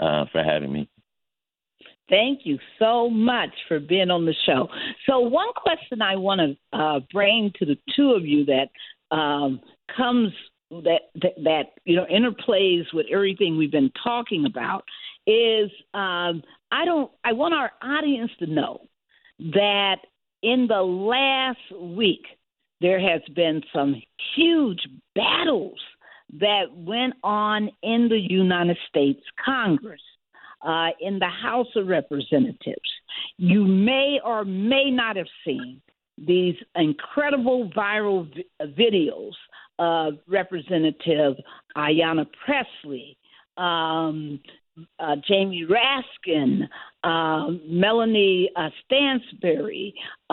for having me. Thank you so much for being on the show. So one question I want to bring to the two of you that comes that interplays with everything we've been talking about is I want our audience to know that in the last week there has been some huge battles that went on in the United States Congress, in the House of Representatives. You may or may not have seen these incredible viral videos of Representative Ayanna Pressley, Jamie Raskin, Melanie Stansbury,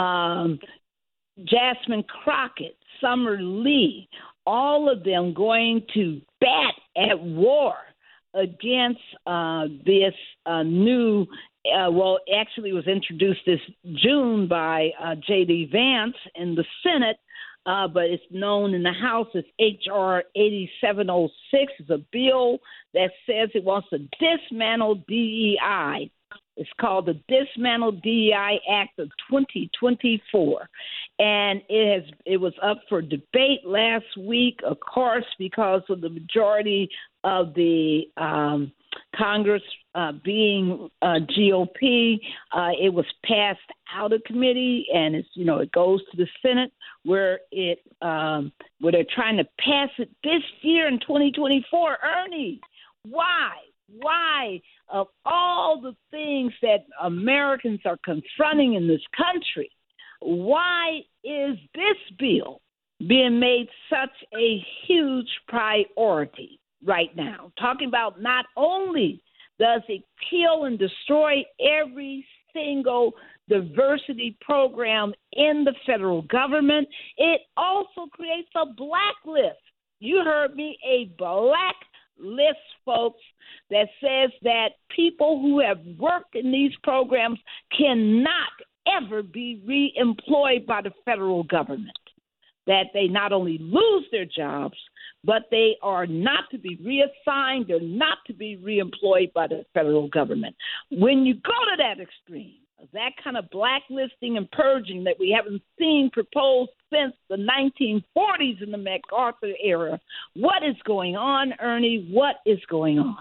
Jasmine Crockett, Summer Lee, all of them going to bat at war against this new, actually was introduced this June by J.D. Vance in the Senate, but it's known in the House as H.R. 8706. It's a bill that says it wants to dismantle DEI. It's called the Dismantle DEI Act of 2024. And it was up for debate last week, of course, because of the majority of the Congress being GOP. It was passed out of committee, and it goes to the Senate where they're trying to pass it this year in 2024. Ernie, why? Why, of all the things that Americans are confronting in this country, why is this bill being made such a huge priority right now? Talking about not only does it kill and destroy every single diversity program in the federal government, it also creates a blacklist. You heard me, a blacklist, folks, that says that people who have worked in these programs cannot ever be reemployed by the federal government, that they not only lose their jobs, but they are not to be reassigned, they're not to be reemployed by the federal government. When you go to that extreme, that kind of blacklisting and purging that we haven't seen proposed since the 1940s in the MacArthur era, what is going on, Ernie? What is going on?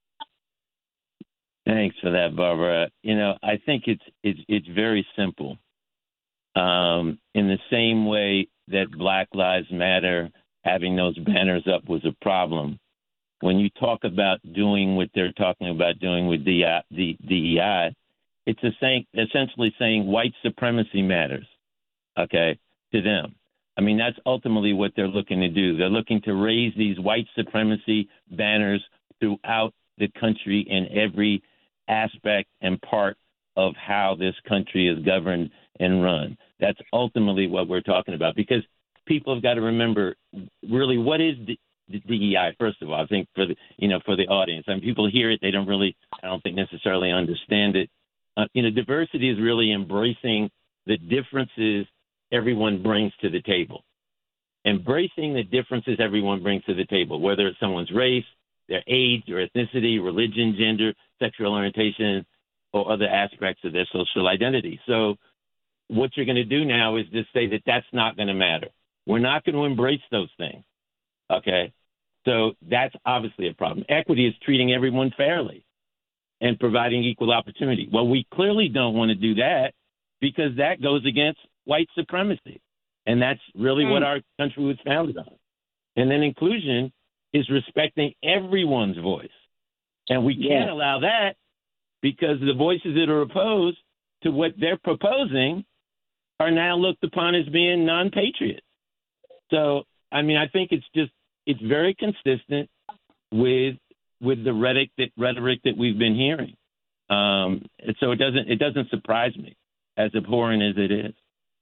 Thanks for that, Barbara. I think it's very simple. In the same way that Black Lives Matter, having those banners up was a problem, when you talk about doing what they're talking about doing with DEI, it's essentially saying white supremacy matters, okay, to them. I mean, that's ultimately what they're looking to do. They're looking to raise these white supremacy banners throughout the country in every aspect and part of how this country is governed and run. That's ultimately what we're talking about, because people have got to remember, really, what is the DEI? First of all, I think for the audience, people hear it, they don't really, I don't think necessarily understand it. Diversity is really embracing the differences everyone brings to the table. Embracing the differences everyone brings to the table, whether it's someone's race, their age or ethnicity, religion, gender, sexual orientation, or other aspects of their social identity. So what you're going to do now is just say that that's not going to matter. We're not going to embrace those things, okay? So that's obviously a problem. Equity is treating everyone fairly and providing equal opportunity. Well, we clearly don't want to do that because that goes against white supremacy, and that's really what our country was founded on. And then inclusion is respecting everyone's voice, and we can't allow that because the voices that are opposed to what they're proposing are now looked upon as being non-patriots. So, I think it's very consistent with the rhetoric that we've been hearing. So it doesn't surprise me, as abhorrent as it is.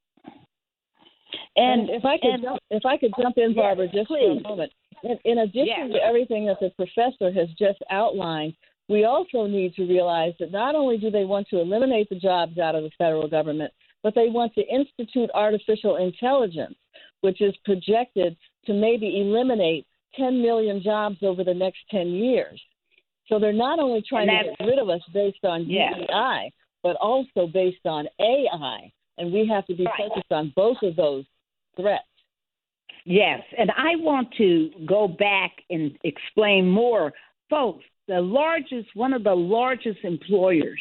And if I could jump in, Barbara, just for a moment. In addition to everything that the professor has just outlined, we also need to realize that not only do they want to eliminate the jobs out of the federal government, but they want to institute artificial intelligence, which is projected to maybe eliminate 10 million jobs over the next 10 years. So they're not only trying to get rid of us based on DEI, but also based on AI. And we have to be focused on both of those threats. Yes, and I want to go back and explain more. Folks, one of the largest employers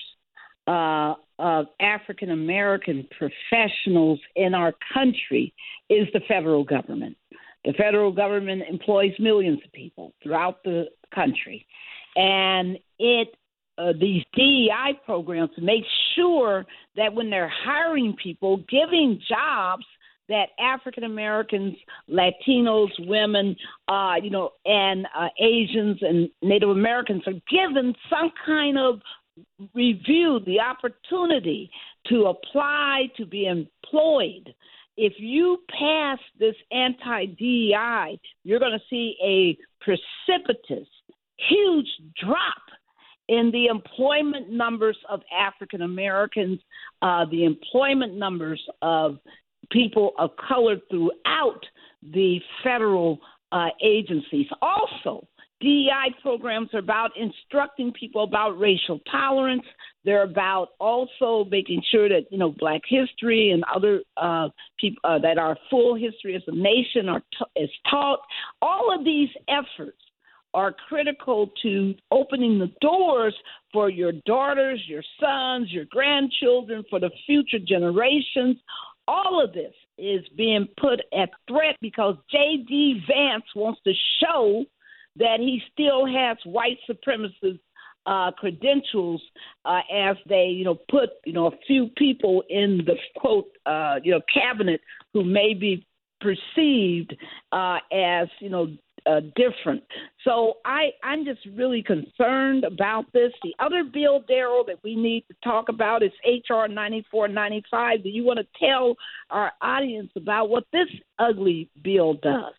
of African American professionals in our country is the federal government. The federal government employs millions of people throughout the country, and these DEI programs make sure that when they're hiring people, giving jobs that African Americans, Latinos, women, and Asians and Native Americans are given some kind of review, the opportunity to apply to be employed. If you pass this anti-DEI, you're going to see a precipitous, huge drop in the employment numbers of African Americans, the employment numbers of people of color throughout the federal agencies. Also, DEI programs are about instructing people about racial tolerance. They're about also making sure that, Black history and other people that our full history as a nation is taught. All of these efforts are critical to opening the doors for your daughters, your sons, your grandchildren, for the future generations. All of this is being put at threat because J.D. Vance wants to show that he still has white supremacist credentials as they, put, a few people in the, quote, cabinet who may be perceived as, different. So I'm just really concerned about this. The other bill, Daryl, that we need to talk about is H.R. 9495. Do you want to tell our audience about what this ugly bill does?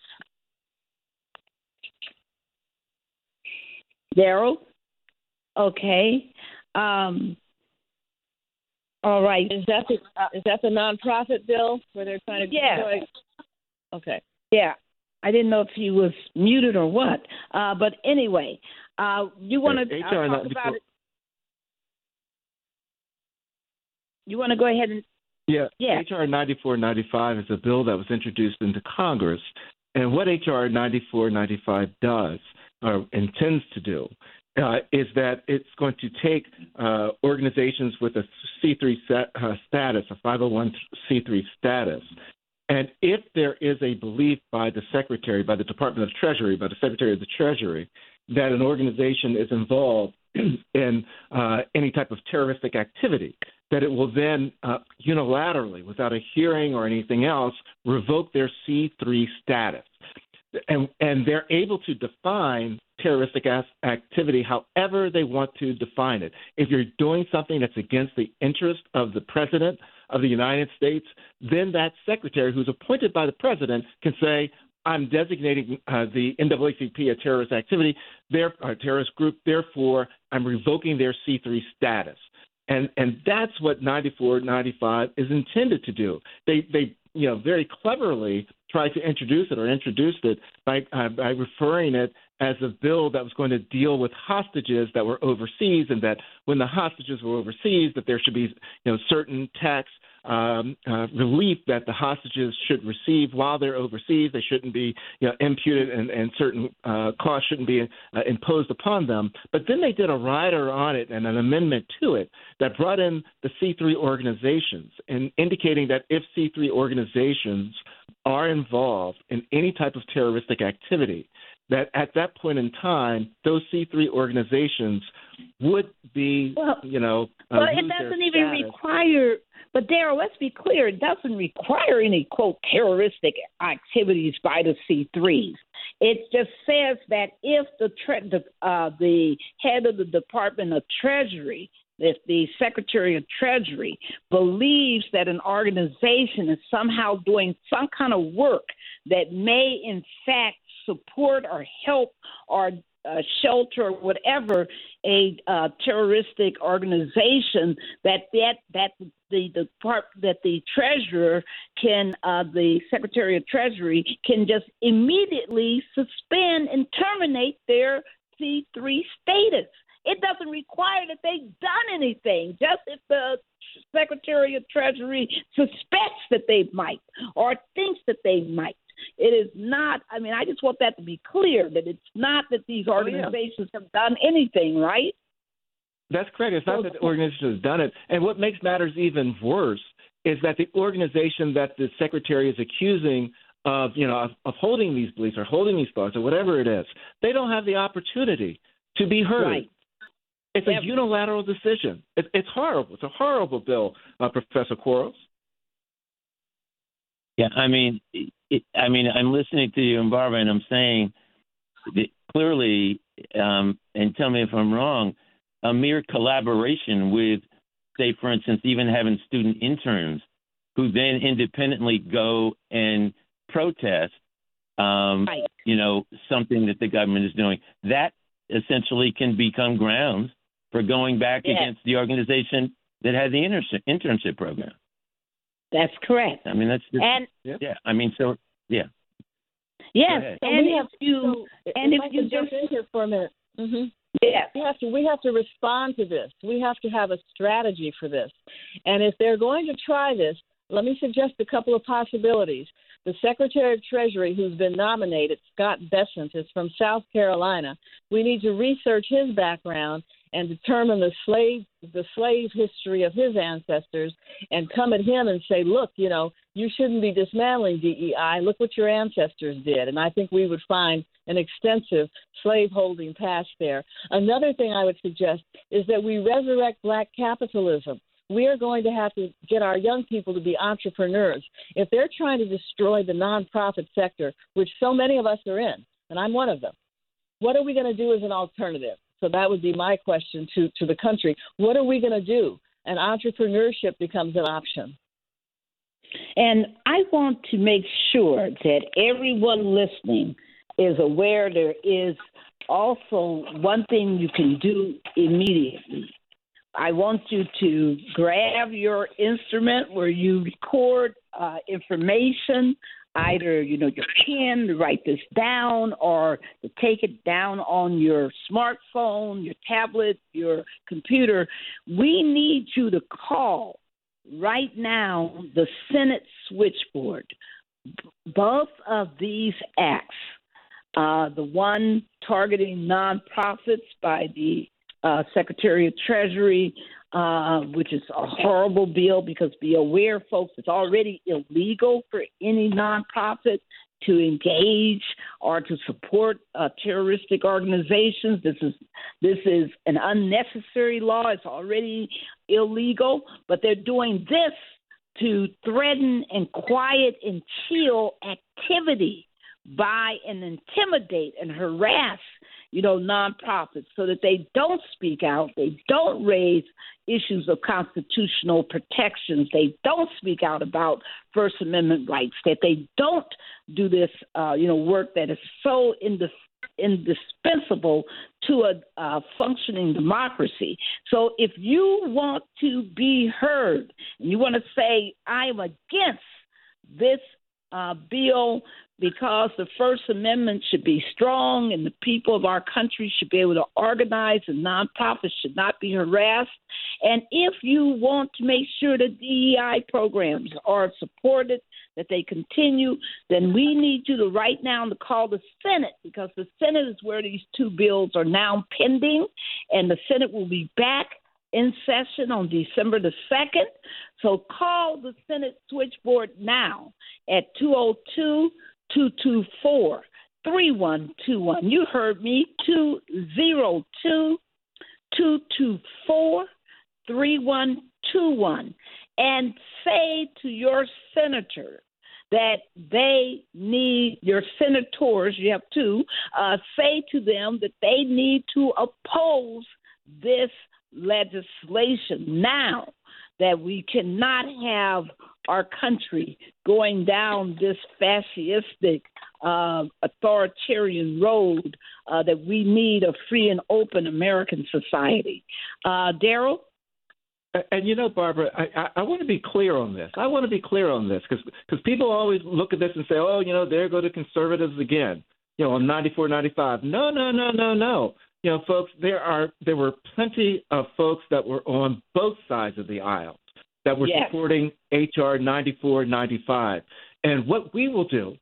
Daryl? Okay. All right. Is that the nonprofit bill where they're trying to? Yeah. Okay. Yeah. I didn't know if he was muted or what. But anyway, you want to talk about it? You want to go ahead and? Yeah. H.R. 9495 is a bill that was introduced into Congress. And what H.R. 9495 does or intends to do is that it's going to take organizations with a C3 status, a 501c3 status, and if there is a belief by the Secretary, by the Department of Treasury, by the Secretary of the Treasury, that an organization is involved in any type of terroristic activity, that it will then unilaterally, without a hearing or anything else, revoke their C3 status. And they're able to define terroristic activity however they want to define it. If you're doing something that's against the interest of the President of the United States, then that secretary who's appointed by the President can say, I'm designating the NAACP a terrorist activity, a terrorist group, therefore I'm revoking their C3 status. And that's what 9495 is intended to do. They very cleverly tried to introduce it by referring it as a bill that was going to deal with hostages that were overseas, and that when the hostages were overseas, that there should be certain tax relief that the hostages should receive while they're overseas. They shouldn't be imputed, and certain costs shouldn't be imposed upon them. But then they did a rider on it and an amendment to it that brought in the C3 organizations, and indicating that if C3 organizations are involved in any type of terroristic activity, that at that point in time, those C3 organizations would be, well, it doesn't even require. But Daryl, let's be clear: it doesn't require any quote terroristic activities by the C3s. It just says that if the head of the Department of Treasury, if the Secretary of Treasury believes that an organization is somehow doing some kind of work that may in fact support or help or shelter or whatever a terroristic organization, that the treasurer can, the Secretary of Treasury can just immediately suspend and terminate their 501c3 status. It doesn't require that they've done anything, just if the Secretary of Treasury suspects that they might or thinks that they might. It is not, I mean, I just want that to be clear, that it's not that these organizations have done anything, right? That's correct. It's not that the organization has done it. And what makes matters even worse is that the organization that the Secretary is accusing of holding these beliefs or holding these thoughts or whatever it is, they don't have the opportunity to be heard. Right. It's a unilateral decision. It's horrible. It's a horrible bill, Professor Quarles. Yeah, I mean, I'm listening to you and Barbara, and I'm saying that clearly, and tell me if I'm wrong, a mere collaboration with, say, for instance, even having student interns who then independently go and protest, something that the government is doing, that essentially can become grounds for going back against the organization that had the internship program. That's correct. I mean, that's just, I mean, so yeah. Yes, and if you jump in here for a minute. Mm-hmm. Yes. We have to respond to this. We have to have a strategy for this. And if they're going to try this, let me suggest a couple of possibilities. The Secretary of Treasury, who's been nominated, Scott Bessent, is from South Carolina. We need to research his background and determine the slave history of his ancestors and come at him and say, look, you shouldn't be dismantling DEI. Look what your ancestors did. And I think we would find an extensive slaveholding past there. Another thing I would suggest is that we resurrect black capitalism. We are going to have to get our young people to be entrepreneurs. If they're trying to destroy the nonprofit sector, which so many of us are in, and I'm one of them, what are we going to do as an alternative? So that would be my question to the country. What are we going to do? And entrepreneurship becomes an option. And I want to make sure that everyone listening is aware there is also one thing you can do immediately. I want you to grab your instrument where you record information, either, your pen to write this down or to take it down on your smartphone, your tablet, your computer. We need you to call right now the Senate switchboard. Both of these acts, the one targeting nonprofits by the Secretary of Treasury, which is a horrible bill because be aware, folks, it's already illegal for any nonprofit to engage or to support terroristic organizations. This is an unnecessary law. It's already illegal, but they're doing this to threaten and quiet and chill activity by and intimidate and harass nonprofits so that they don't speak out, they don't raise issues of constitutional protections, they don't speak out about First Amendment rights, that they don't do this, work that is so indispensable to a functioning democracy. So if you want to be heard and you want to say, I'm against this bill because the First Amendment should be strong and the people of our country should be able to organize and nonprofits should not be harassed. And if you want to make sure that DEI programs are supported, that they continue, then we need you to right now to call the Senate, because the Senate is where these two bills are now pending, and the Senate will be back in session on December the 2nd. So call the Senate switchboard now at 202-224-3121. You heard me, 202-224-3121. And say to your senator that they need, your senators, you have two, say to them that they need to oppose this legislation now, that we cannot have our country going down this fascistic, authoritarian road, that we need a free and open American society. Daryl? And Barbara, I want to be clear on this. Because people always look at this and say, there go the conservatives again, on 94, 95. No. folks, there were plenty of folks that were on both sides of the aisle that were supporting H.R. 9495. And what we will do